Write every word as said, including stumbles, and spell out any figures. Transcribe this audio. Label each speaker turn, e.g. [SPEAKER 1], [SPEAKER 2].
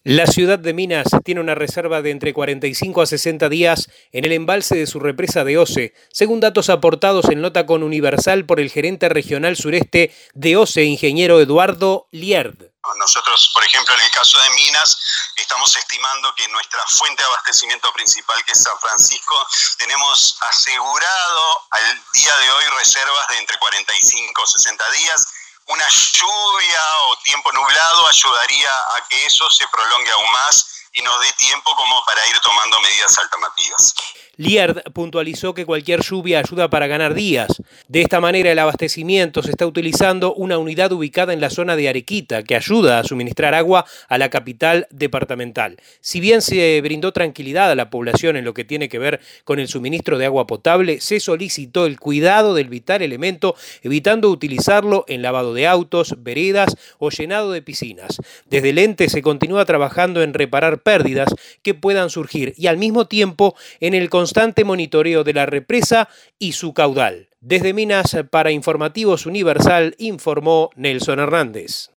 [SPEAKER 1] La ciudad de Minas tiene una reserva de entre cuarenta y cinco a sesenta días en el embalse de su represa de OCE, según datos aportados en nota con Universal por el gerente regional sureste de OCE, ingeniero Eduardo Lierd.
[SPEAKER 2] Nosotros, por ejemplo, en el caso de Minas, estamos estimando que nuestra fuente de abastecimiento principal, que es San Francisco, tenemos asegurado al día de hoy reservas de entre cuarenta y cinco a sesenta días. Una lluvia o tiempo nublado ayudaría a que eso se prolongue aún más y nos dé tiempo como para ir tomando medidas alternativas.
[SPEAKER 1] Lierd puntualizó que cualquier lluvia ayuda para ganar días. De esta manera el abastecimiento se está utilizando una unidad ubicada en la zona de Arequita que ayuda a suministrar agua a la capital departamental. Si bien se brindó tranquilidad a la población en lo que tiene que ver con el suministro de agua potable, se solicitó el cuidado del vital elemento, evitando utilizarlo en lavado de autos, veredas o llenado de piscinas. Desde el ente se continúa trabajando en reparar pérdidas que puedan surgir y al mismo tiempo en el constante monitoreo de la represa y su caudal. Desde Minas, para Informativos Universal, informó Nelson Hernández.